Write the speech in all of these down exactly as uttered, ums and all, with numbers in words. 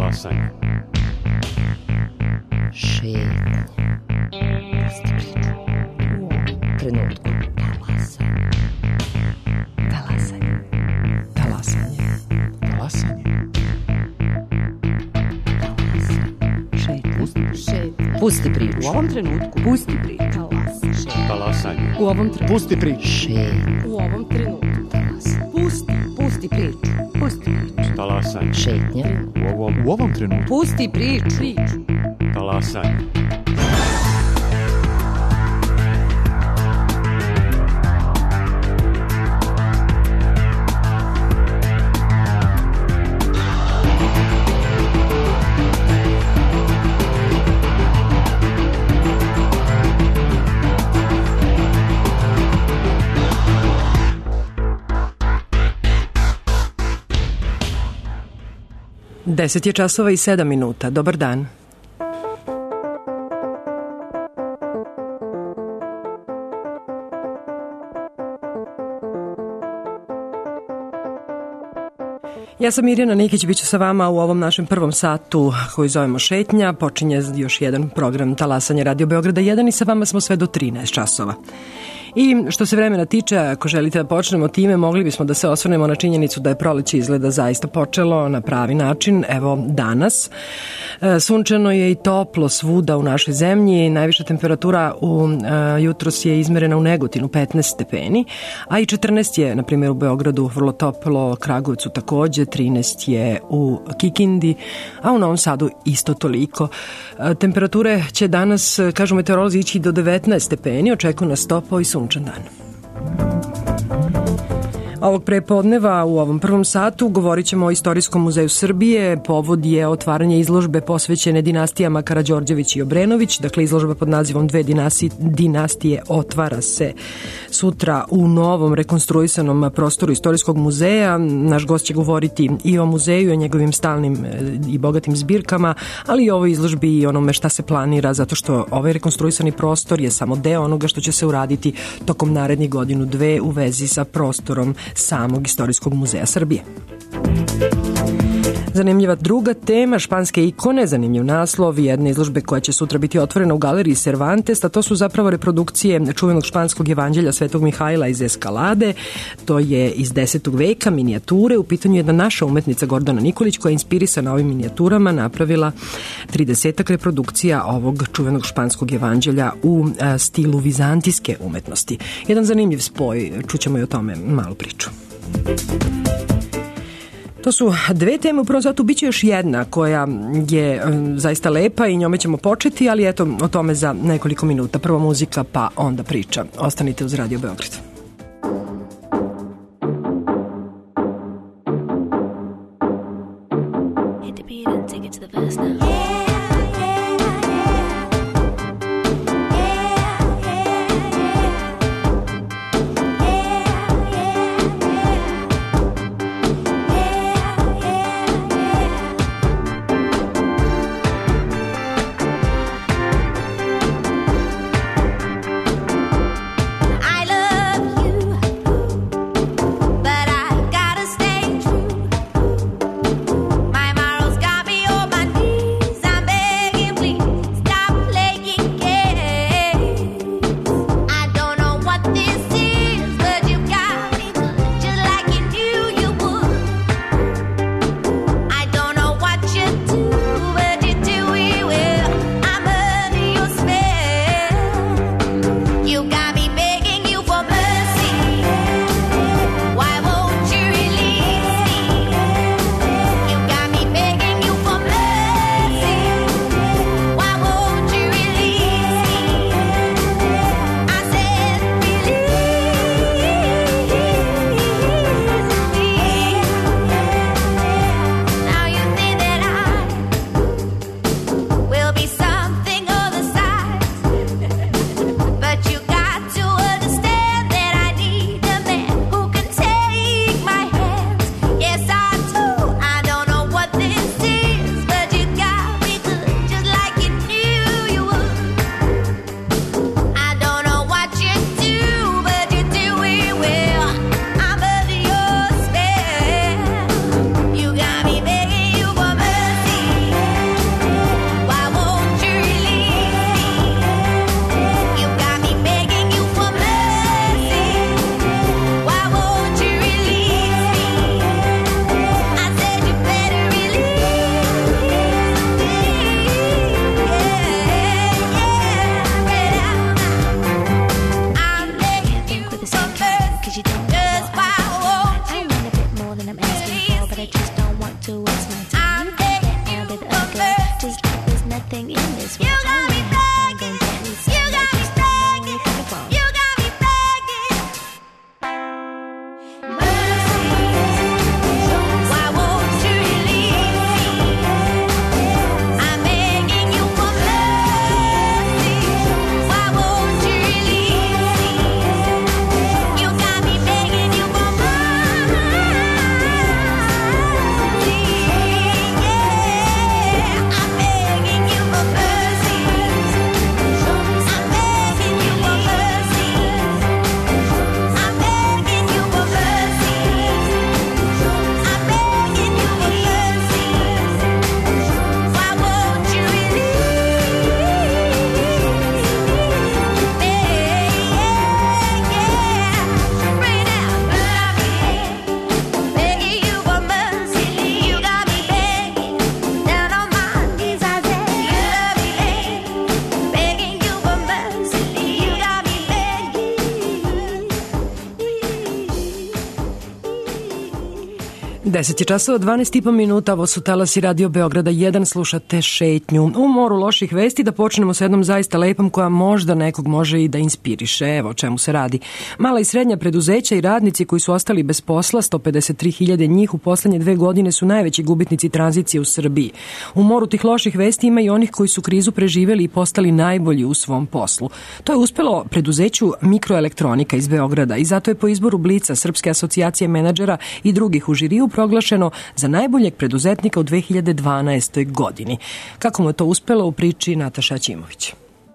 Talasanje. Šetnja. U trenutku. Talasanje. Talasanje. Talasanje. Talasanje. Šetnja. Šetnja. Pusti priču. U ovom trenutku. Pusti priču. Talasanje. U ovom trenutku. Pusti priču. Šetnja. U ovom trenutku. Pusti. Pusti priču. Pusti priču. Talasanje. Šetnja. U ovom, u ovom trenutku. Pusti priču. Priču. Talasanje. Deset je časova i sedam minuta. Dobar dan. Ja sam Mirjana Nikić, bit ću sa vama u ovom našem prvom satu koji zovemo Šetnja. Počinje još jedan program Talasanje Radio Beograda jedan i sa vama smo sve do trinaest časova. I što se vremena tiče, ako želite da počnemo time, mogli bismo da se osvrnemo na činjenicu da je proleće izgleda zaista počelo na pravi način. Evo danas. Sunčano je i toplo svuda u našoj zemlji. Najviša temperatura u uh, jutros je izmerena u Negotinu petnaest stepeni, a i četrnaest je, na primjer, u Beogradu vrlo toplo, Kragujevcu takođe, trinaest je u Kikindi, a u Novom Sadu isto toliko. Uh, temperature će danas, kažu meteorolozi, ići do devetnaest stepeni, očekuju nas topao i sunčan dan. Ovog prepodneva u ovom prvom satu govorit ćemo o Istorijskom muzeju Srbije. Povod je otvaranje izložbe posvećene dinastijama Karađorđević i Obrenović. Dakle, izložba pod nazivom Dve dinastije otvara se sutra u novom rekonstruisanom prostoru Istorijskog muzeja. Naš gost će govoriti i o muzeju, i o njegovim stalnim i bogatim zbirkama, ali i o ovoj izložbi i onome šta se planira, zato što ovaj rekonstruisani prostor je samo deo onoga što će se uraditi tokom narednih godinu dve u vezi sa prostorom samog Istorijskog muzeja Srbije. Zanimljiva druga tema, španske ikone, zanimljiv naslov jedne izložbe koja će sutra biti otvorena u galeriji Cervantes, a to su zapravo reprodukcije čuvenog španskog evanđelja Svetog Mihajla iz Eskalade. To je iz desetog veka, minijature. U pitanju je jedna naša umetnica Gordana Nikolić koja je inspirisana ovim minijaturama napravila tridesetak reprodukcija ovog čuvenog španskog evanđelja u stilu vizantijske umetnosti. Jedan zanimljiv spoj, čućemo i o tome malu priču. To su dve teme, u prvom satu biće još jedna koja je zaista lepa i njome ćemo početi, ali eto o tome za nekoliko minuta. Prvo muzika, pa onda priča. Ostanite uz Radio Beograd. Hit the beat and take it to the verse now. I love deset je časova, dvanaest i po minuta, ovo su talasi Radio Beograda jedan, slušate Šetnju. U moru loših vesti da počnemo sa jednom zaista lepom koja možda nekog može i da inspiriše. Evo o čemu se radi. Mala i srednja preduzeća i radnici koji su ostali bez posla, sto pedeset tri hiljade njih u poslednje dve godine su najveći gubitnici tranzicije u Srbiji. U moru tih loših vesti ima i onih koji su krizu preživeli i postali najbolji u svom poslu. To je uspelo preduzeću Mikroelektronika iz Beograda i zato je po izboru Blica, Srpske asocijacije menadžera i drugih u žiriju proglašeno za najboljeg preduzetnika u dve hiljade dvanaestoj. godini. Kako mu je to uspelo u priči Nataša Ćimović.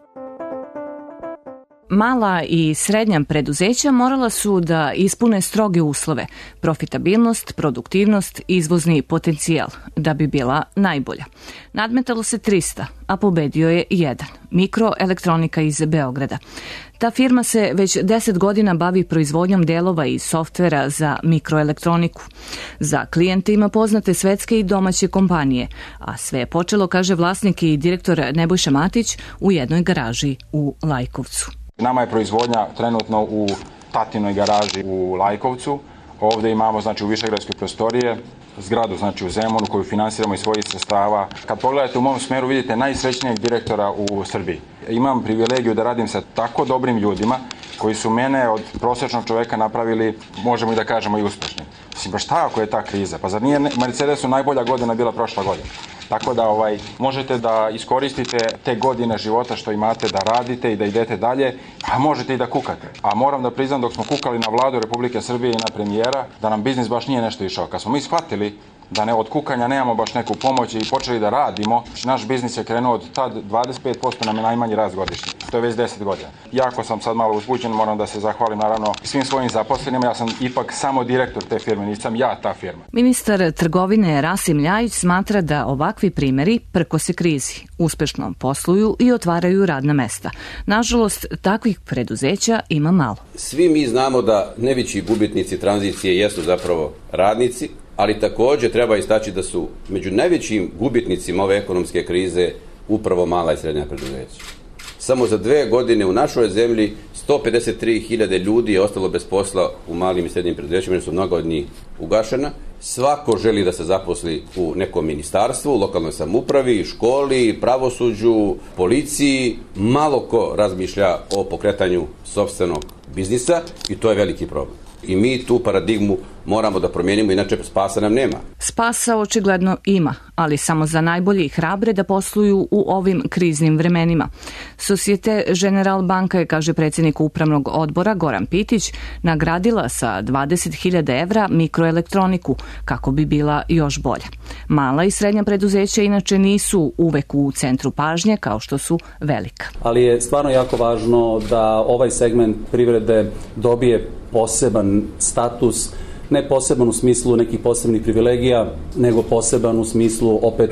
Mala i srednja preduzeća morala su da ispune stroge uslove, profitabilnost, produktivnost, izvozni potencijal, da bi bila najbolja. Nadmetalo se trista, a pobedio je jedan, Mikroelektronika iz Beograda. Ta firma se već deset godina bavi proizvodnjom delova i softvera za mikroelektroniku. Za klijente ima poznate svetske i domaće kompanije, a sve je počelo, kaže vlasnik i direktor Nebojša Matić, u jednoj garaži u Lajkovcu. Nama je proizvodnja trenutno u tatinoj garaži u Lajkovcu. Ovde imamo znači u Višegradskoj prostorije zgradu znači u Zemunu koju finansiramo iz svojih sredstava. Kad pogledate u mom smeru vidite najsrećnijeg direktora u Srbiji. Imam privilegiju da radim sa tako dobrim ljudima koji su mene od prosječnog čoveka napravili, možemo i da kažemo, i uspešnim. Mislim, pa šta ako je ta kriza? Pa zar nije Mercedesu najbolja godina bila prošla godina? Tako da ovaj, možete da iskoristite te godine života što imate, da radite i da idete dalje, a možete i da kukate. A moram da priznam, dok smo kukali na vladu Republike Srbije i na premijera, da nam biznis baš nije nešto išao. Kad smo mi shvatili da ne, od kukanja nemamo baš neku pomoć i počeli da radimo, naš biznis je krenuo od tad dvadeset pet posto nam je najmanji rast godišnji. To je već deset godina. Jako sam sad malo uzbuđen, moram da se zahvalim naravno svim svojim zaposlenima. Ja sam ipak samo direktor te firme, nisam ja ta firma. Ministar trgovine Rasim Ljajić smatra da ovakvi primeri prkose krizi uspešno posluju i otvaraju radna mesta. Nažalost, takvih preduzeća ima malo. Svi mi znamo da najveći gubitnici tranzicije jesu zapravo radnici, ali takođe treba istaći da su među najvećim gubitnicima ove ekonomske krize upravo mala i srednja preduzeća. Samo za dve godine u našoj zemlji sto pedeset tri hiljade ljudi je ostalo bez posla u malim i srednjim preduzećima, jer su mnoga od njih ugašena. Svako želi da se zaposli u nekom ministarstvu, lokalnoj samoupravi, školi, pravosuđu, policiji. Malo ko razmišlja o pokretanju sopstvenog biznisa i to je veliki problem. I mi tu paradigmu moramo da promijenimo, inače spasa nam nema. Spasa očigledno ima, ali samo za najbolje i hrabre da posluju u ovim kriznim vremenima. Societe General banka je, kaže predsjednik upravnog odbora Goran Pitić, nagradila sa dvadeset hiljada evra mikroelektroniku kako bi bila još bolja. Mala i srednja preduzeća inače nisu uvek u centru pažnje kao što su velika. Ali je stvarno jako važno da ovaj segment privrede dobije poseban status, ne poseban u smislu nekih posebnih privilegija, nego poseban u smislu opet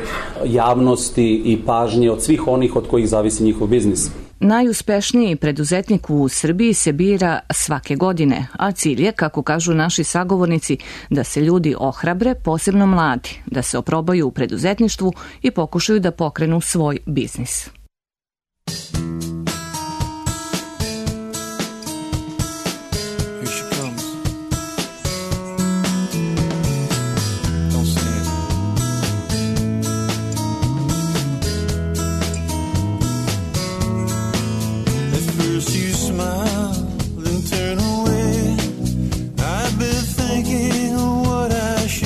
javnosti i pažnje od svih onih od kojih zavisi njihov biznis. Najuspešniji preduzetnik u Srbiji se bira svake godine, a cilj je, kako kažu naši sagovornici, da se ljudi ohrabre, posebno mladi, da se oprobaju u preduzetništvu i pokušaju da pokrenu svoj biznis.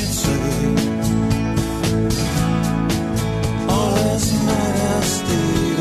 All last night I stayed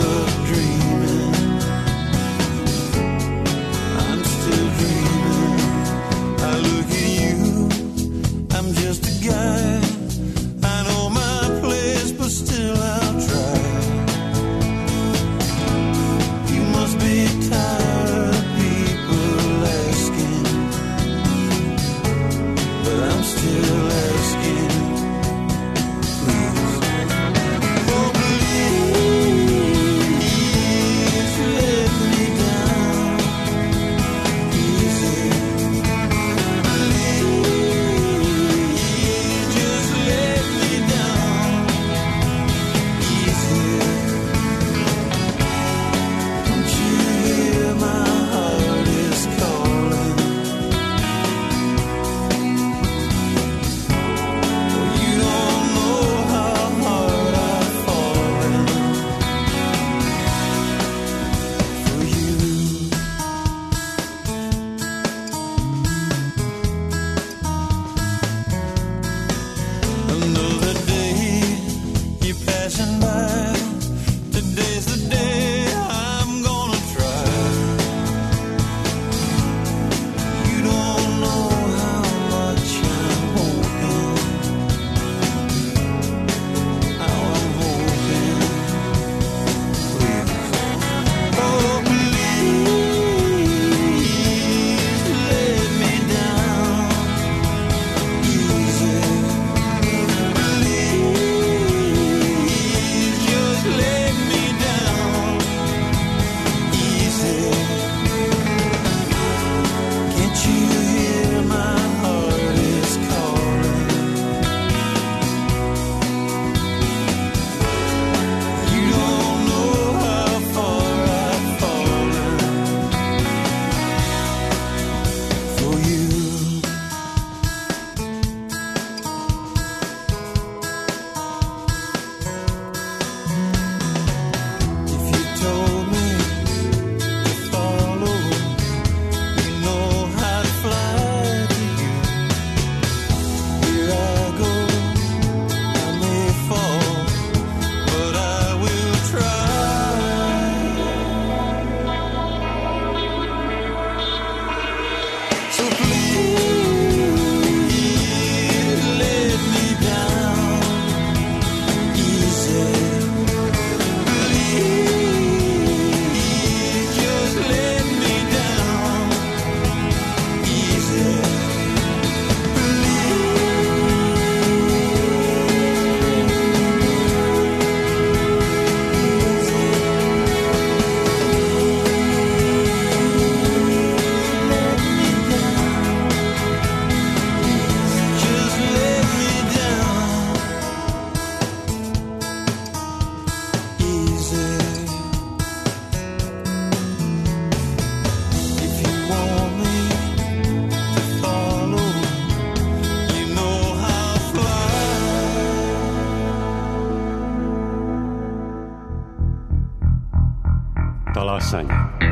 Talasanje.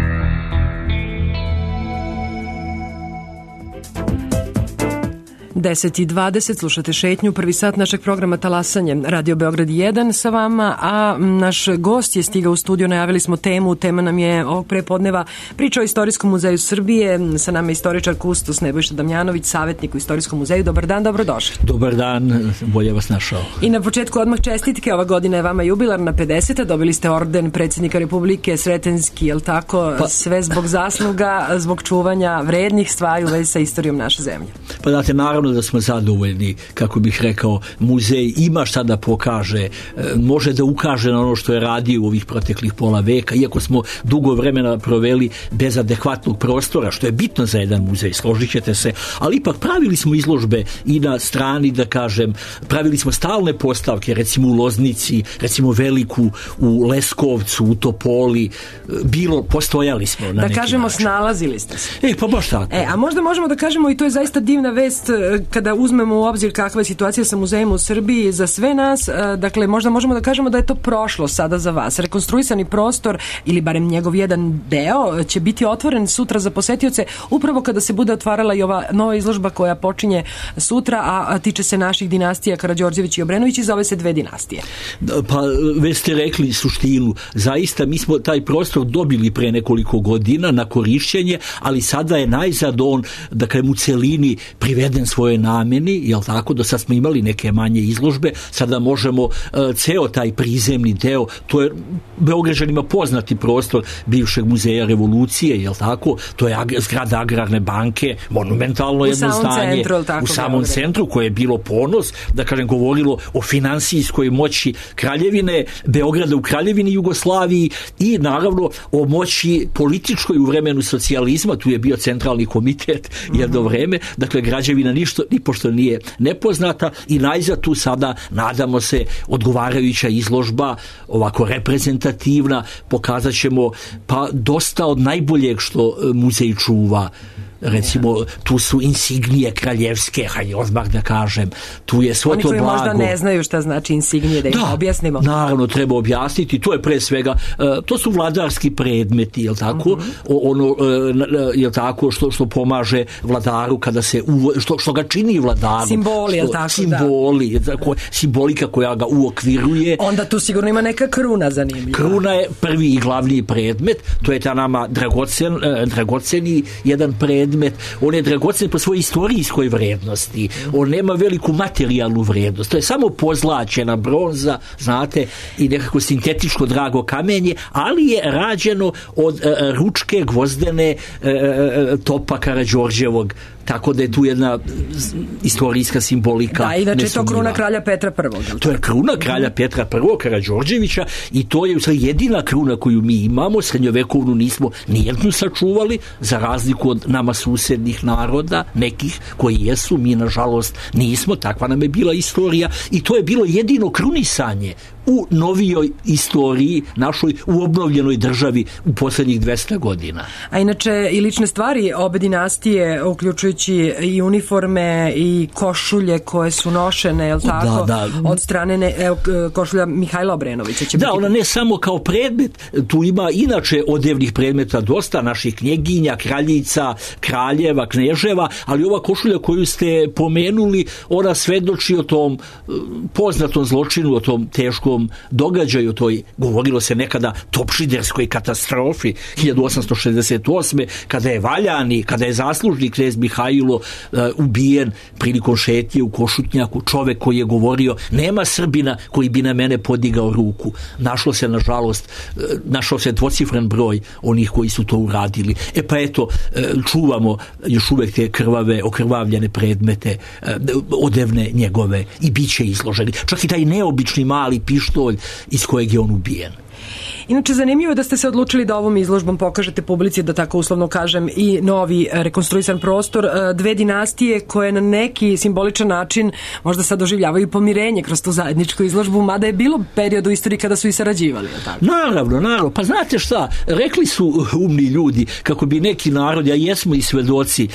deset i dvadeset, slušate Šetnju, prvi sat našeg programa Talasanje, Radio Beograd jedan sa vama, a naš gost je stigao u studio, najavili smo temu, tema nam je ovog prepodneva priča o Istorijskom muzeju Srbije, sa nama je istoričar kustos Nebojša Damjanović, savjetnik u Istorijskom muzeju. Dobar dan, dobrodošli. Dobar dan, bolje vas našao. I na početku odmah čestitke, ova godina je vama jubilarna pedeseta, dobili ste orden predsjednika Republike, Sretenski, jel tako, pa, sve zbog zasluga, zbog čuvanja vrednih stvari u vezi sa istorijom naše zemlje. Pa znate, naravno da smo zadovoljni, kako bih rekao, muzej ima šta da pokaže, može da ukaže na ono što je radio u ovih proteklih pola veka, iako smo dugo vremena proveli bez adekvatnog prostora, što je bitno za jedan muzej, složit ćete se, ali ipak pravili smo izložbe i na strani, da kažem, pravili smo stalne postavke, recimo u Loznici, recimo veliku u Leskovcu, u Topoli, bilo, postojali smo na da neki kažemo, način. Snalazili ste se. E, pa baš tako. E, a možda možemo da kažemo, i to je zaista divna vest kada uzmemo u obzir kakva je situacija sa muzejom u Srbiji za sve nas, dakle možda možemo da kažemo da je to prošlo sada za vas. Rekonstruisani prostor, ili barem njegov jedan deo, će biti otvoren sutra za posetioce, upravo kada se bude otvarala i ova nova izložba koja počinje sutra, a tiče se naših dinastija Karađorđević i Obrenović, i zove se Dve dinastije. Pa već ste rekli suštinu. Zaista mi smo taj prostor dobili pre nekoliko godina na korišćenje, ali sada je najzad on, da kažem, u celini priveden svojoj namjeni, jel tako, do sad smo imali neke manje izložbe, sada možemo uh, ceo taj prizemni deo, to je Beograđanima poznati prostor bivšeg muzeja revolucije, jel tako, to je ag- zgrada Agrarne banke, monumentalno jedno zdanje centru, tako, u samom Beograd. centru, koje je bilo ponos, da kažem, govorilo o finansijskoj moći Kraljevine Beograda u Kraljevini Jugoslaviji i naravno o moći političkoj u vremenu socijalizma, tu je bio centralni komitet jedno mm-hmm. vreme, dakle građevina ništo, ni pošto nije nepoznata, i najzad tu sada, nadamo se, odgovarajuća izložba, ovako reprezentativna, pokazat ćemo pa dosta od najboljeg što muzej čuva. Recimo, tu su insignije kraljevske, hajde odmah da kažem, tu je svo to blago. Oni koji možda ne znaju šta znači insignije, da im da, objasnimo. Naravno, treba objasniti, to je pre svega, uh, to su vladarski predmeti, jel tako, mm-hmm. ono, uh, jel tako, što, što pomaže vladaru kada se, uvo, što, što ga čini vladaru. Simboli, jel tako, simboli, da. Tako, simbolika koja ga uokviruje. Onda tu sigurno ima neka kruna zanimljiva. Kruna je prvi i glavni predmet, to je ta nama dragocen, uh, dragoceni jedan predmet. On je dragocen po svojoj istorijskoj vrednosti. On nema veliku materijalnu vrednost. To je samo pozlačena bronza, znate, i nekako sintetičko drago kamenje, ali je rađeno od uh, ručke gvozdene uh, topa Karađorđevog. Tako da je tu jedna istorijska simbolika. Da, inače to kruna kralja Petra prvog. To je kruna kralja Petra prvog Karađorđevića, i to je jedina kruna koju mi imamo. Srednjovekovnu nismo nijednu sačuvali, za razliku od nama susednih naroda, nekih koji jesu, mi nažalost nismo, takva nam je bila istorija, i to je bilo jedino krunisanje u novijoj istoriji našoj, u obnovljenoj državi u posljednjih dvesta godina. A inače i lične stvari obe dinastije, uključujući i uniforme i košulje koje su nošene, jel tako, da, da. od strane ne, evo, košulja Mihajla Obrenovića će da, biti... ona ne samo kao predmet, tu ima inače odevnih predmeta dosta, naših knjeginja, kraljica, kraljeva, kneževa, ali ova košulja koju ste pomenuli, ona svedoči o tom poznatom zločinu, o tom teškom događaju, toj, govorilo se nekada, topšiderskoj katastrofi hiljadu osamsto šezdeset osme kada je valjani, kada je zaslužni knez Mihajlo uh, ubijen prilikom šetnje u Košutnjaku, čovek koji je govorio, nema Srbina koji bi na mene podigao ruku. Našlo se, nažalost, uh, našao se dvocifren broj onih koji su to uradili. E pa eto, uh, čuvamo još uvek te krvave, okrvavljene predmete, uh, odevne njegove, i bit će izloženi. Čak i taj neobični mali pištolj iz kojeg je on ubijen. Inače, zanimljivo je da ste se odlučili da ovom izložbom pokažete publici, da tako uslovno kažem, i novi rekonstruisan prostor Dve dinastije, koje na neki simboličan način možda sad doživljavaju pomirenje kroz tu zajedničku izložbu, mada je bilo period u istoriji kada su i sarađivali. Tako? Naravno, naravno. Pa znate šta, rekli su umni ljudi kako bi neki narodi, a jesmo i svedoci,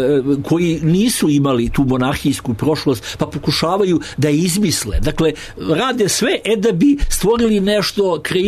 koji nisu imali tu monarhijsku prošlost, pa pokušavaju da je izmisle. Dakle, rade sve e da bi stvorili nešto, kreirali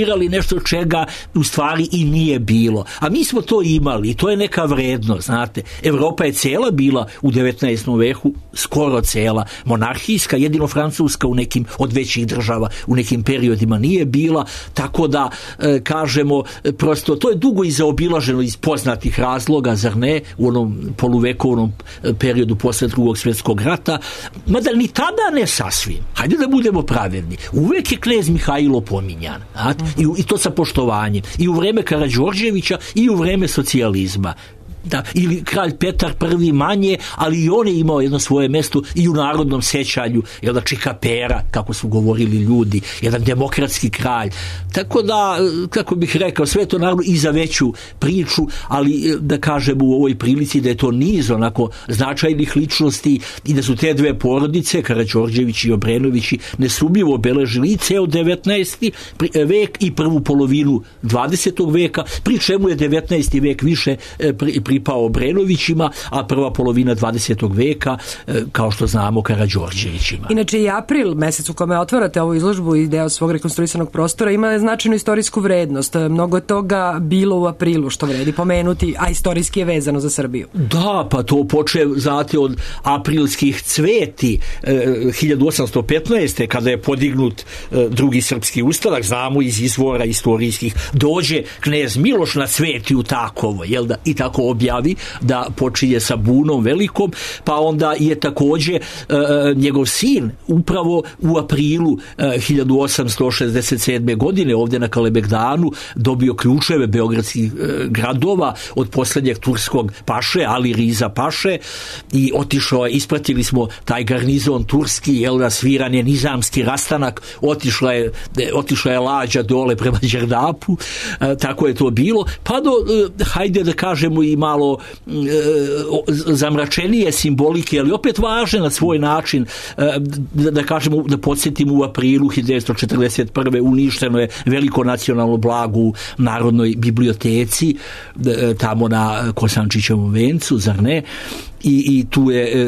konstruirali nešto čega u stvari i nije bilo. A mi smo to imali i to je neka vrednost, znate. Evropa je cela bila u devetnaestom veku, skoro cela monarhijska, jedino Francuska u nekim od većih država u nekim periodima nije bila, tako da e, kažemo, prosto to je dugo i zaobilaženo iz poznatih razloga, zar ne, u onom poluvekovnom periodu posle drugog svjetskog rata, mada ni tada ne sasvim. Hajde da budemo pravedni. Uvek je knez Mihajlo pominjan, I, i to sa poštovanjem. I u vreme Karađorđevića i u vreme socijalizma. Da, ili kralj Petar prvi manje, ali i on je imao jedno svoje mjesto i u narodnom sećanju, jedna Čika Pera, kako su govorili ljudi, jedan demokratski kralj. Tako da, kako bih rekao, sve to naravno i za veću priču, ali da kažem u ovoj prilici da je to niz onako značajnih ličnosti i da su te dve porodice, Karađorđević i Obrenovići, nesumnjivo obeležili i ceo devetnaesti vek i prvu polovinu dvadesetog veka, pri čemu je devetnaesti vek više pri, pripao Obrenovićima, a prva polovina dvadesetog veka, kao što znamo, Karađorđevićima. Inače i april, mesec u kome otvarate ovu izložbu i deo svog rekonstruisanog prostora, ima značajnu istorijsku vrednost. Mnogo je toga bilo u aprilu što vredi pomenuti, a istorijski je vezano za Srbiju. Da, pa to poče znate od aprilskih cveti eh, hiljadu osamsto petnaeste kada je podignut eh, drugi srpski ustanak, znamo iz izvora istorijskih, dođe knez Miloš na cveti u Takovo, jel da, i tako objavi da počinje sa bunom velikom, pa onda je takođe e, njegov sin upravo u aprilu e, hiljadu osamsto šezdeset sedme godine ovdje na Kalemegdanu dobio ključeve beogradskih e, gradova od posljednjeg turskog paše, Ali Riza paše, i otišao je, ispratili smo taj garnizon turski, jel da, sviran je nizamski rastanak, otišla je, otišla je lađa dole prema Đerdapu, e, tako je to bilo, pa do, e, hajde da kažemo i malo e, zamračenije simbolike, ali opet važne na svoj način, e, da, da kažemo, da podsjetimo, u aprilu hiljadu devetsto četrdeset prve uništeno je veliko nacionalno blago u Narodnoj biblioteci, e, tamo na Kosančićevom vencu, zar ne? I, i tu je e,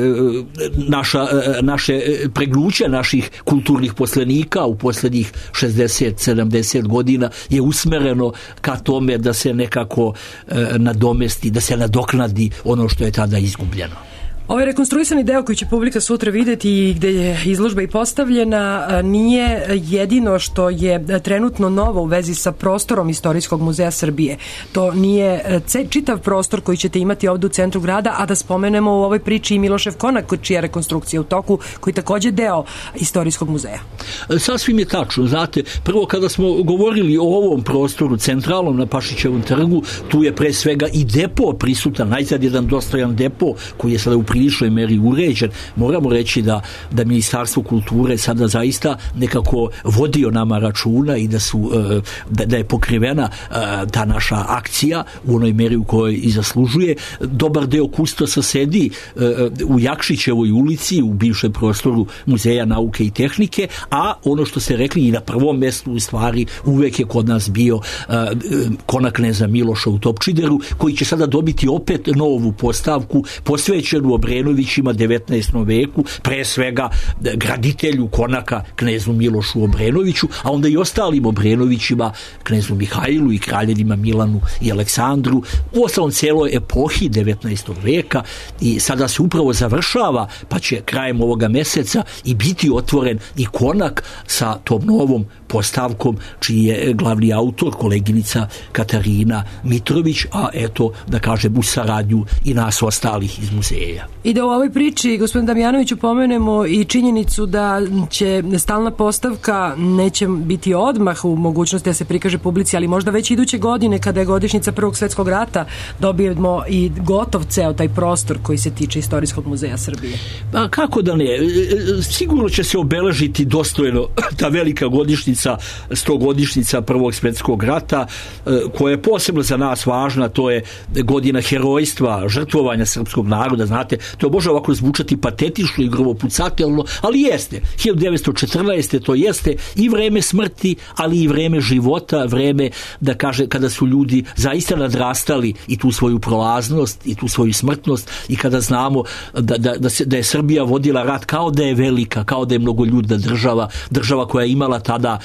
naša, e, naše pregnuće naših kulturnih poslenika u posljednjih šezdeset sedamdeset godina je usmereno ka tome da se nekako e, nadomesti, da se nadoknadi ono što je tada izgubljeno. Ovaj rekonstruisani deo koji će publika sutra vidjeti i gdje je izložba i postavljena nije jedino što je trenutno novo u vezi sa prostorom Istorijskog muzeja Srbije. To nije čitav prostor koji ćete imati ovdje u centru grada, a da spomenemo u ovoj priči i Milošev konak, čija rekonstrukcija u toku, koji je također deo Istorijskog muzeja. Sasvim je tačno. Znate, prvo kada smo govorili o ovom prostoru centralnom na Pašićevom trgu, tu je pre svega i depo prisutan, najzad jedan dostojan depo koji je sada u priličnoj meri uređen. Moramo reći da, da Ministarstvo kulture sada zaista nekako vodi o nama računa i da su da, da je pokrivena ta naša akcija u onoj meri u kojoj i zaslužuje. Dobar deo kustosa sedi u Jakšićevoj ulici, u bivšem prostoru Muzeja nauke i tehnike, a ono što ste rekli i na prvom mjestu u stvari uvek je kod nas bio konak kneza Miloša u Topčideru, koji će sada dobiti opet novu postavku posvećenu Obrenovićima devetnaestom veku, pre svega graditelju konaka knezu Milošu Obrenoviću, a onda i ostalim Obrenovićima, knezu Mihajlu i kraljevima Milanu i Aleksandru, u ostalom celoj epohi devetnaestog veka, i sada se upravo završava, pa će krajem ovoga meseca i biti otvoren i konak sa tom novom postavkom, čiji je glavni autor koleginica Katarina Mitrović, a eto, da kažem, u saradnju i nas ostalih iz muzeja. I da u ovoj priči, gospodin Damjanoviću, pomenemo i činjenicu da će stalna postavka neće biti odmah u mogućnosti da se prikaže publici, ali možda već iduće godine, kada je godišnjica Prvog svjetskog rata, dobijemo i gotov ceo taj prostor koji se tiče Istorijskog muzeja Srbije. Pa kako da ne? Sigurno će se obeležiti dostojno ta velika godišnjica, stogodišnjica Prvog svjetskog rata, koja je posebno za nas važna. To je godina herojstva, žrtvovanja srpskog naroda. Znate, to može ovako zvučati patetično i grovopucatelno, ali jeste. hiljadu devetsto četrnaeste to jeste i vreme smrti, ali i vreme života, vreme, da kaže, kada su ljudi zaista nadrastali i tu svoju prolaznost i tu svoju smrtnost, i kada znamo da, da, da, se, da je Srbija vodila rat kao da je velika, kao da je mnogoljudna država, država koja je imala tada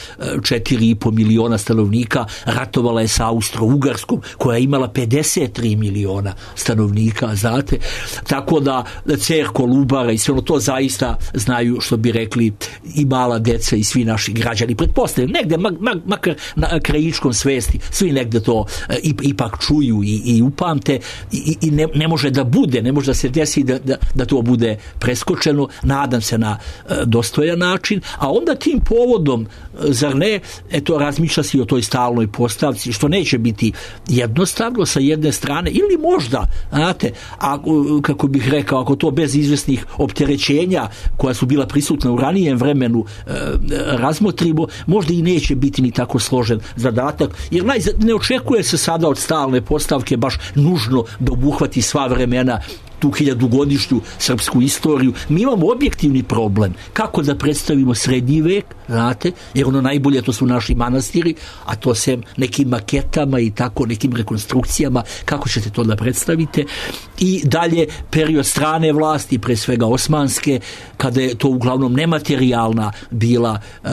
četiri i po miliona stanovnika, ratovala je sa Austro-Ugarskom koja je imala pedeset tri miliona stanovnika, znate. Tako da Cer Kolubara i sve ono to zaista znaju, što bi rekli, i mala deca i svi naši građani. Pretpostavljam, negde, mak, mak, makar na krajičkom svesti, svi negde to ipak čuju i, i upamte i, i ne, ne može da bude, ne može da se desi da, da, da to bude preskočeno, nadam se na e, dostojan način, a onda tim povodom, zar ne, eto, razmišlja se i o toj stalnoj postavci, što neće biti jednostavno sa jedne strane, ili možda, znate, a, kako bih rekao, ako to bez izvesnih opterećenja koja su bila prisutna u ranijem vremenu e, razmotrimo, možda i neće biti ni tako složen zadatak, jer naj, ne očekuje se sada od stalne postavke baš nužno da obuhvati sva vremena, tu hiljadugodišnju srpsku istoriju. Mi imamo objektivni problem kako da predstavimo srednji vek, znate, jer ono najbolje to su naši manastiri, a to se nekim maketama i tako nekim rekonstrukcijama, kako ćete to da predstavite. I dalje period strane vlasti, pre svega osmanske, kada je to uglavnom nematerijalna bila e,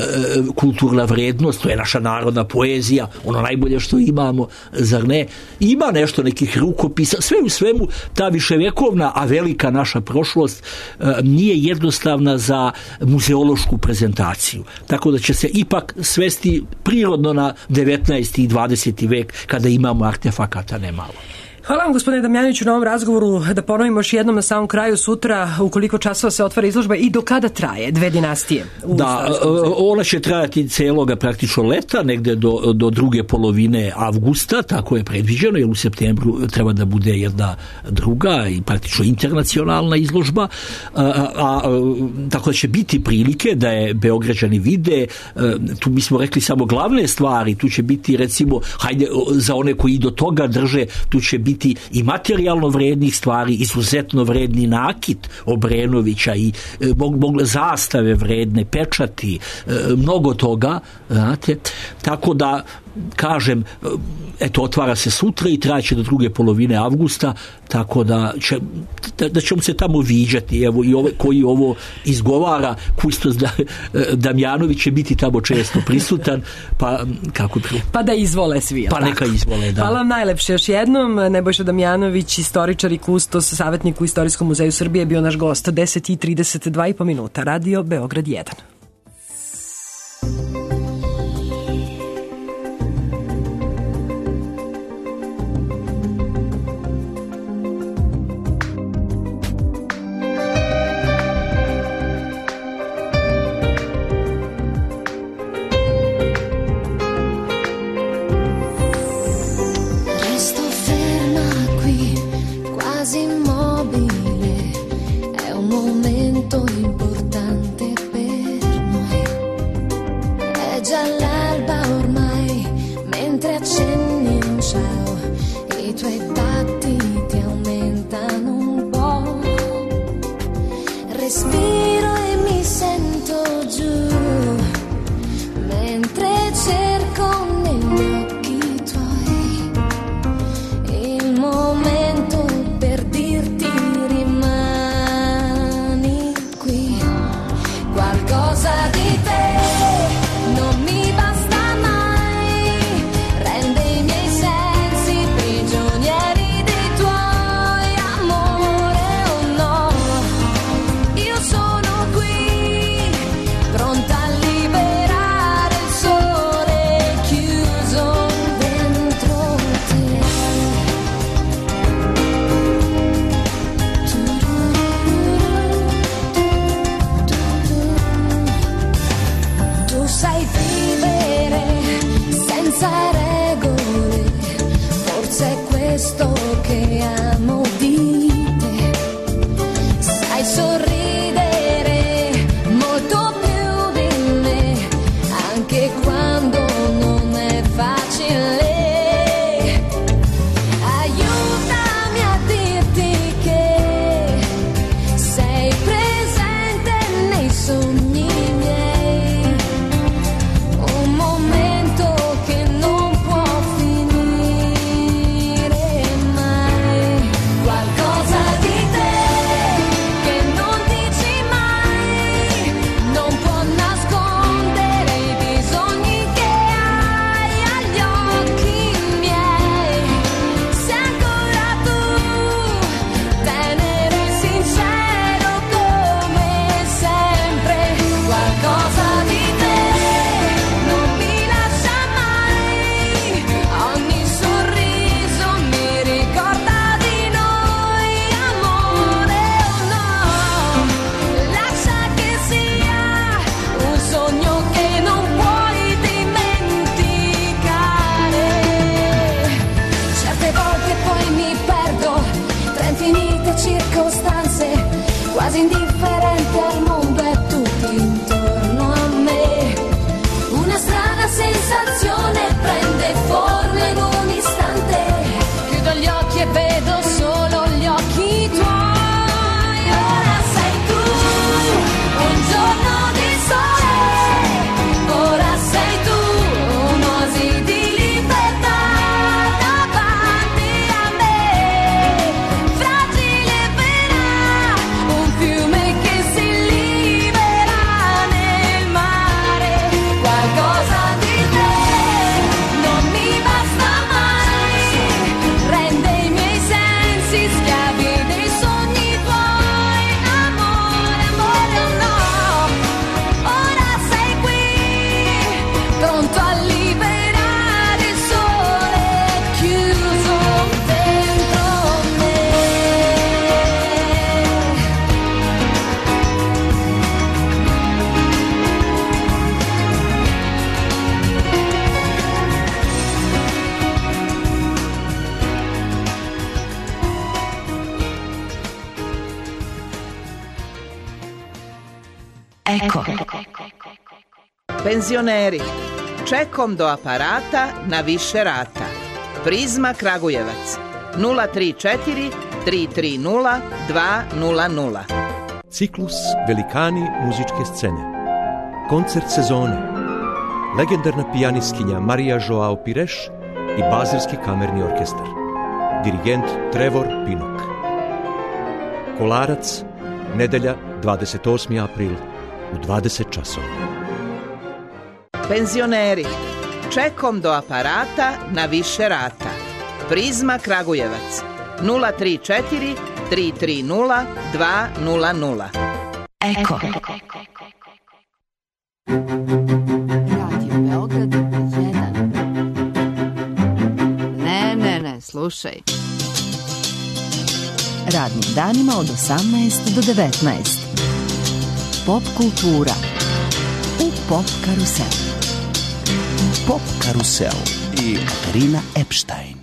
kulturna vrednost, to je naša narodna poezija, ono najbolje što imamo, zar ne? Ima nešto nekih rukopisa, sve u svemu ta viševekovna, a velika naša prošlost e, nije jednostavna za muzeološku prezentaciju. Tako da će se ipak svesti prirodno na devetnaesti i dvadeseti vek, kada imamo artefakata nemalo. Hvala vam, gospodine Damjanoviću, na ovom razgovoru. Da ponovimo još jednom na samom kraju, sutra u koliko časova se otvara izložba i do kada traje Dve dinastije? Da, ona će trajati celoga praktično leta, negde do, do druge polovine avgusta, tako je predviđeno, jer u septembru treba da bude jedna druga i praktično internacionalna izložba, a, a, a tako da će biti prilike da je Beograđani vide, a, tu mi smo rekli samo glavne stvari, tu će biti recimo, hajde, za one koji do toga drže, tu će biti i materijalno vrednih stvari, izuzetno vredni nakit Obrenovića i e, mogle zastave vredne, pečati, e, mnogo toga, znate, tako da kažem, eto, otvara se sutra i traće do druge polovine avgusta, tako da, će, da, da ćemo se tamo viđati, evo, i ove, koji ovo izgovara, Kustos da, Damjanović će biti tamo često prisutan, pa kako bi... Pa da izvole svi, pa neka izvole, da. Hvala vam najlepše još jednom. Nebojša Damjanović, istoričar i kustos, savjetnik u Istorijskom muzeju Srbije, bio naš gost. Deset i trideset dva i po minuta, Radio Beograd jedan. Io sono quasi indifferente al mondo e tutto intorno a me. Una strana sensazione prende forma in un istante. Chiudo gli occhi e vedo solo gli occhi tuoi. Ora sei tu, un giorno di sole. Ora sei tu, un'oasi di libertà davanti a me. Fragile pena, un fiume che si libera nel mare. Qualcosa di te non mi basta mai. Rende i miei sensi schiavi dei sogni tuoi. Amore, amore o no, ora sei qui, pronto a liberare il sole chiuso dentro me. Eko. Penzioneri, čekom do aparata na više rata. Prizma Kragujevac nula tri četiri tri tri nula dva nula nula. Ciklus Velikani muzičke scene. Koncert sezone. Legendarna pijanistkinja Marija Joao Pires i Bazelski kamerni orkestar. Dirigent Trevor Pinnock. Kolarac, nedelja dvadeset osmi april u dvadeset časova. Penzioneri, čekom do aparata na više rata. Prizma Kragujevac nula tri četiri tri tri nula dva nula nula. Eko. Radio Beograd jedan. Ne, ne, ne, slušaj. Radnim danima od osamnaest do devetnaest. Pop kultura u Pop Karuselu. Pop Karusel i Katarina Epstein.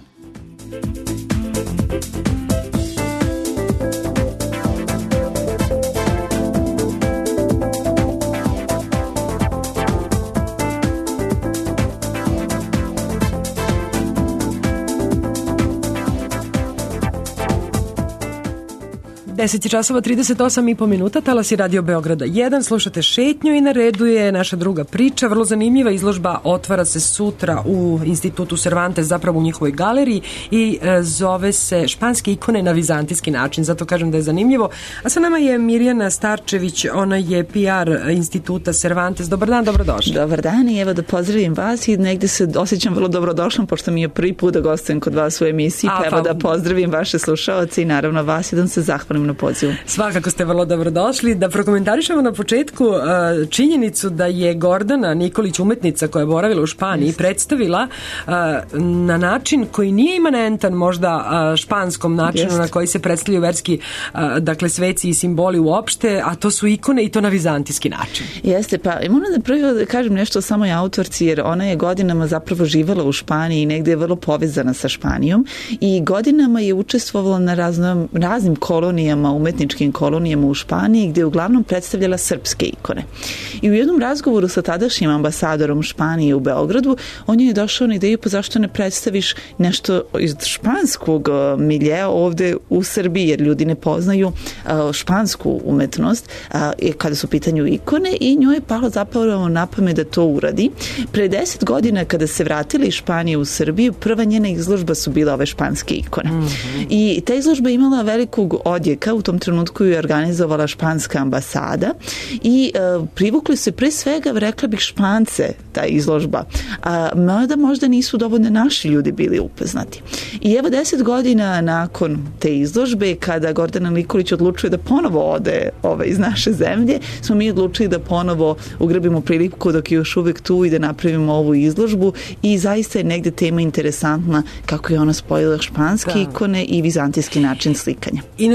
deset časova trideset osam i po minuta, talas je Radio Beograda jedan, slušate Šetnju i na redu je naša druga priča, vrlo zanimljiva izložba, otvara se sutra u Institutu Cervantes, zapravo u njihovoj galeriji i e, zove se Španske ikone na vizantijski način, zato kažem da je zanimljivo. A sa nama je Mirjana Starčević, ona je P R Instituta Cervantes. Dobar dan, dobrodošli. Dobar dan i evo da pozdravim vas i negde se osjećam vrlo dobrodošlom, pošto mi je prvi put da gostujem kod vas u emisiji, pa evo da pozdravim vaše slušaoce i naravno vas i da se zahvalim na pozivu. Svakako ste vrlo dobrodošli. Da prokomentarišemo na početku uh, činjenicu da je Gordana Nikolić, umetnica koja je boravila u Španiji, Just. predstavila uh, na način koji nije imanentan možda uh, španskom načinu Just. na koji se predstavljaju verski uh, dakle sveci i simboli uopšte, a to su ikone i to na vizantijski način. Jeste, pa moram da prvo da kažem nešto o samoj autorci, jer ona je godinama zapravo živala u Španiji i negde je vrlo povezana sa Španijom i godinama je učestvovala na raznom, raznim kolonijama, umetničkim kolonijama u Španiji, gde je uglavnom predstavljala srpske ikone. I u jednom razgovoru sa tadašnjim ambasadorom Španije u Beogradu, on je došao na ideju, pa zašto ne predstaviš nešto iz španskog miljeja ovde u Srbiji, jer ljudi ne poznaju špansku umetnost kada su u pitanju ikone, i njoj je palo zapravo na pamet da to uradi. Pre deset godina kada se vratila iz Španije u Srbiju, prva njena izložba su bile ove španske ikone. Mm-hmm. I ta izložba je imala velikog odjeka, u tom trenutku ju je organizovala španska ambasada i e, privukli se pre svega, rekla bih, Špance ta izložba, a mada možda nisu dovoljno naši ljudi bili upoznati. I evo deset godina nakon te izložbe, kada Gordana Nikolić odlučuje da ponovo ode ove, iz naše zemlje, smo mi odlučili da ponovo ugrabimo priliku dok je još uvek tu i da napravimo ovu izložbu, i zaista je negde tema interesantna kako je ona spojila španske da. ikone i vizantijski način slikanja. Inače, reč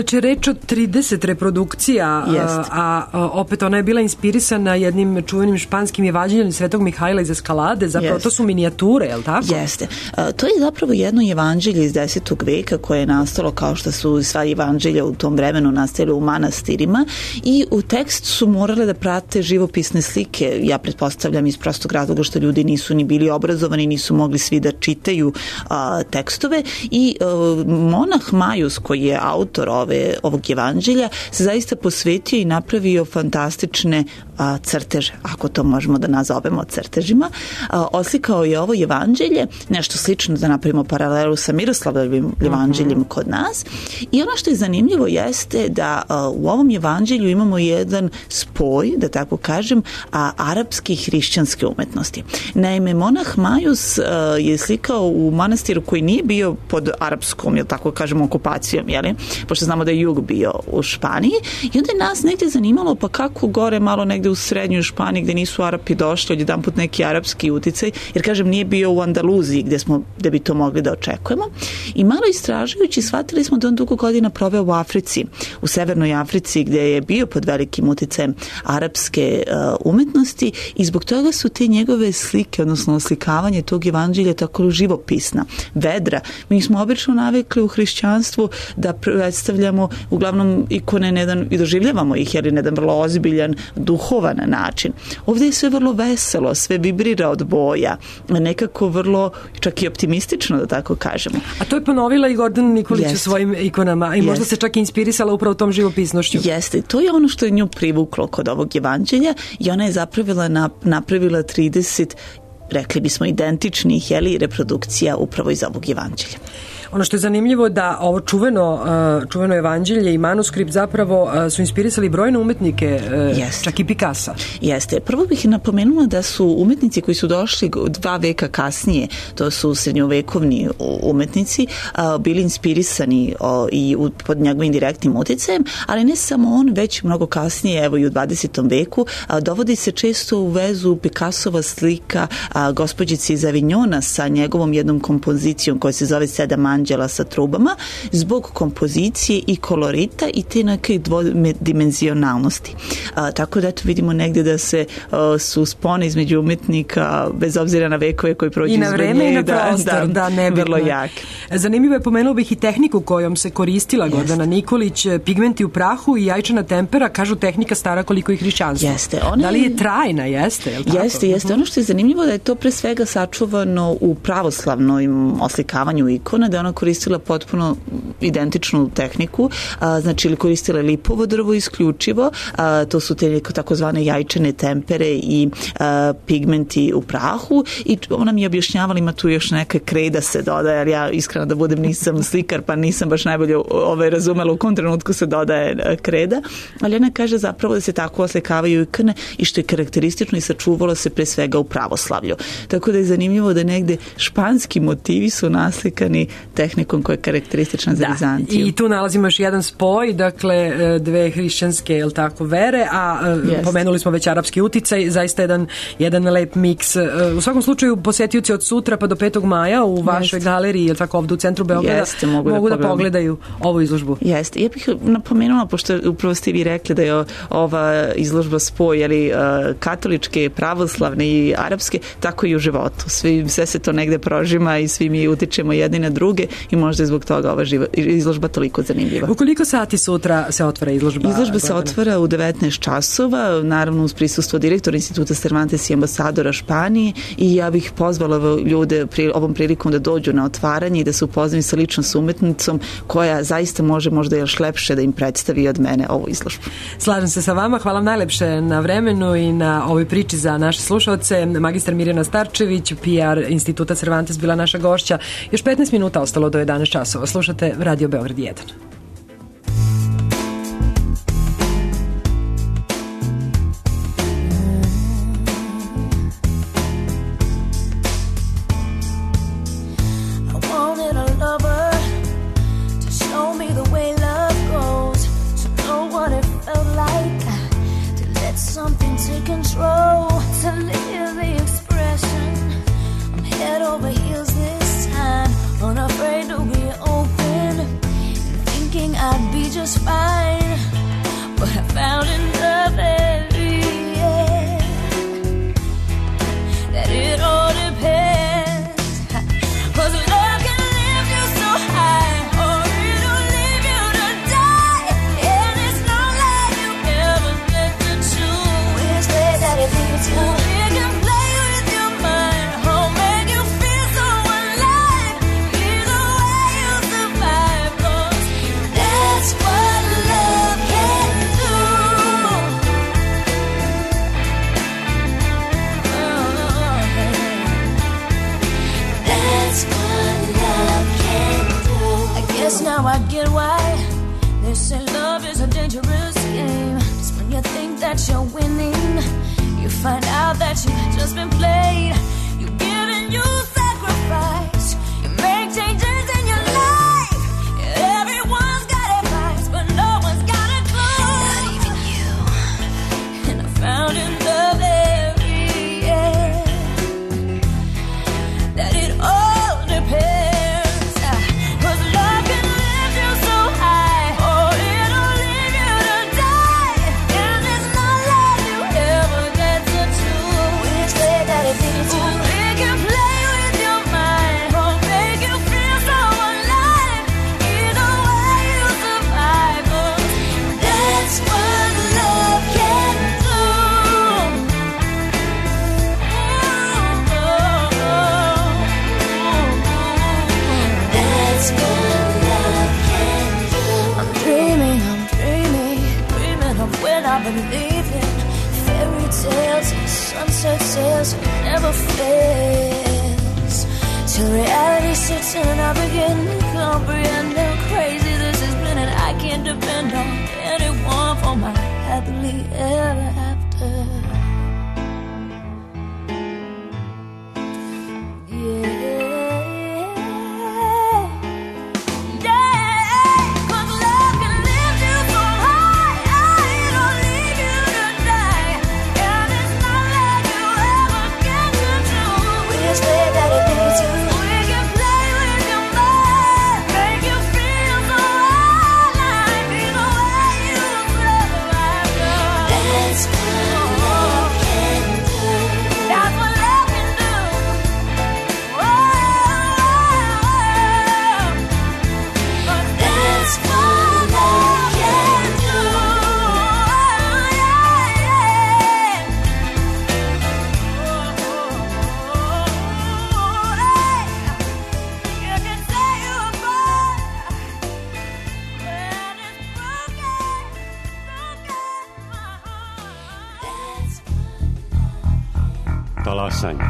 priča o trideset reprodukcija, a, a, a opet ona je bila inspirisana jednim čuvenim španskim evanđeljem Svetog Mihajla iz Eskalade, zapravo Jest. To su minijature, je li tako? Jeste. A, to je zapravo jedno evanđelje iz desetog veka koje je nastalo kao što su sva evanđelja u tom vremenu nastale u manastirima i u tekst su morale da prate živopisne slike, ja pretpostavljam iz prostog razloga što ljudi nisu ni bili obrazovani, nisu mogli svi da čitaju a, tekstove i a, monah Majus koji je autor ove, ovog evanđelja se zaista posvetio i napravio fantastične a, crteže, ako to možemo da nazovemo crtežima. A, oslikao je ovo evanđelje, nešto slično da napravimo paralelu sa Miroslavljevim evanđeljem uh-huh. kod nas i ono što je zanimljivo jeste da a, u ovom evanđelju imamo jedan spoj, da tako kažem, a, arapske i hrišćanske umetnosti. Naime, monah Majus a, je slikao u manastiru koji nije bio pod arapskom, jel tako kažemo, okupacijom, jeli? Pošto znamo da je jug bio u Španiji i onda je nas negdje zanimalo pa kako gore malo negdje u srednjoj Španiji gdje nisu Arapi došli, odjedan put neki arapski uticaj, jer kažem nije bio u Andaluziji gdje smo, gdje bi to mogli da očekujemo i malo istražujući shvatili smo da on dugo godina proveo u Africi, u Severnoj Africi gdje je bio pod velikim uticajem arapske uh, umetnosti i zbog toga su te njegove slike, odnosno oslikavanje tog evanđelja tako živopisna, vedra. Mi smo obično navikli u hrišćanstvu da predstavljamo uglavnom ikone na jedan, i doživljavamo ih, jer je na jedan vrlo ozbiljan, duhovan način. Ovdje je sve vrlo veselo, sve vibrira od boja, nekako vrlo, čak i optimistično, da tako kažemo. A to je ponovila i Gordana Nikolić u svojim ikonama i možda Jest. se čak i inspirisala upravo tom živopisnošću. Jeste, to je ono što je nju privuklo kod ovog evanđelja i ona je zapravila, napravila trideset, rekli bismo, identičnih, jeli, reprodukcija upravo iz ovog evanđelja. Ono što je zanimljivo da ovo čuveno, čuveno evanđelje i manuskript zapravo su inspirisali brojne umetnike, Jeste. čak i Picassa. Jeste. Prvo bih napomenula da su umetnici koji su došli dva veka kasnije, to su srednjovekovni umetnici, bili inspirisani i pod njegovim direktnim uticajem, ali ne samo on, već mnogo kasnije, evo i u dvadesetom veku, dovodi se često u vezu Picassova slika gospođice iz Avignona sa njegovom jednom kompozicijom koja se zove Sedam anđela sa trubama, zbog kompozicije i kolorita i te neke dvodimenzionalnosti. A, tako da eto vidimo negdje da se a, su spone između umetnika bez obzira na vekove koji prođu i na vreme i na prostor, da, da, da vrlo jak. Zanimljivo je, pomenuo bih i tehniku kojom se koristila Gordana Jeste. Nikolić, pigmenti u prahu i jajčana tempera, kažu tehnika stara koliko i hrišćanstvo. Jeste. Ona da li je trajna, jeste? Je li tako? Jeste, jeste. Ono što je zanimljivo da je to pre svega sačuvano u pravoslavnom oslikavanju ikona, da je ona koristila potpuno identičnu tehniku, a, znači ili koristila lipovo drvo isključivo, a, to su te takozvane jajčane tempere i a, pigmenti u prahu i ona mi je objašnjavala, ima tu još neke kreda se dodaje, jer ja iskreno da budem nisam slikar pa nisam baš najbolje ovaj, razumela u kom trenutku se dodaje kreda, ali ona kaže zapravo da se tako oslikavaju ikone i što je karakteristično i sačuvalo se pre svega u pravoslavlju. Tako da je zanimljivo da negde španski motivi su naslikani tehnikom koja je karakteristična za Vizantiju. I tu nalazimo još jedan spoj, dakle dve hrišćanske, jel tako, vere, a yes. pomenuli smo već arapski uticaj, zaista jedan, jedan lep miks. U svakom slučaju posetioci od sutra pa do petog maja u vašoj yes. galeriji, jel tako, ovdje u centru Beograda, Jeste, mogu, mogu da, da pogledaju ovu izložbu. Jeste. Ja bih napomenula, pošto upravo ste vi rekli da je ova izložba spoj, jeli, katoličke, pravoslavne i arapske, tako i u životu. Svi, sve se to negde prožima i svi mi utičemo jedni na druge i možda je zbog toga ova živa, izložba toliko zanimljiva. U koliko sati sutra se otvara izložba? Izložba se otvara u devetnaest časova, naravno uz prisustvo direktora Instituta Cervantes i ambasadora Španije i ja bih pozvala ljude pri, ovom prilikom da dođu na otvaranje i da se upoznaju sa ličnom umetnicom koja zaista može možda još lepše da im predstavi od mene ovu izložbu. Slažem se sa vama, hvala vam najlepše na vremenu i na ovoj priči za naše slušaoce. Magistar Mirjana Starčević, P R Instituta Cervantes bila naša gošća. Još petnaest minuta ostalo do jedanaest časova. Slušate Radio Beograd jedan. I'd be just fine. that you're winning, you find out that you've just been played. You give and you sacrifice, you make changes in your life. Everyone's got advice, but no one's got a clue. Not even you. And I found in love every end that it all depends. I've been leaving fairy tales and sunset sails it never fails. Till reality sits in and I begin to comprehend how crazy this has been, and I can't depend on anyone for my happily ever after. Talasanje.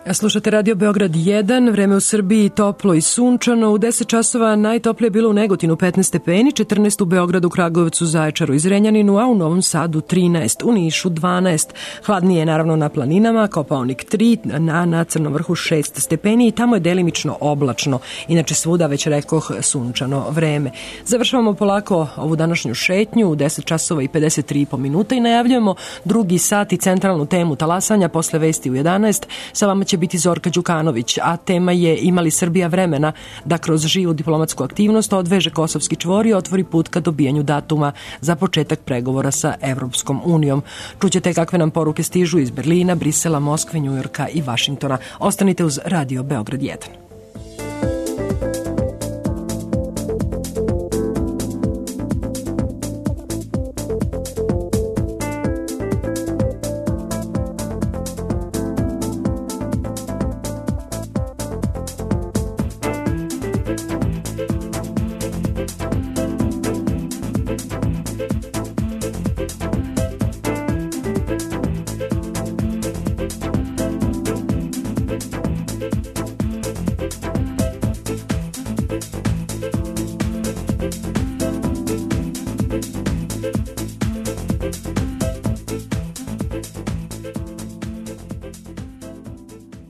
Slušate Radio Beograd jedan, vreme u Srbiji toplo i sunčano. U deset časova najtoplije je bilo u Negotinu petnaest stepeni, četrnaest u Beogradu, Kragujevcu, Zaječaru i Zrenjaninu, a u Novom Sadu trinaest, u Nišu dvanaest. Hladnije je naravno na planinama, Kopaonik tri, na, na Crnom vrhu šest stepeni i tamo je delimično oblačno. Inače svuda, već rekoh, sunčano vreme. Završavamo polako ovu današnju šetnju u deset časova i pedeset tri i po minuta i najavljujemo drugi sat i centralnu temu talasanja posle vesti u jedanaest. Sa vama će biti Zorka Đukanović, a tema je ima li Srbija vremena da kroz živu diplomatsku aktivnost odveže Kosovski čvor i otvori put ka dobijanju datuma za početak pregovora sa Evropskom unijom. Čućete kakve nam poruke stižu iz Berlina, Brisela, Moskve, Njujorka i Vašingtona. Ostanite uz Radio Beograd jedan.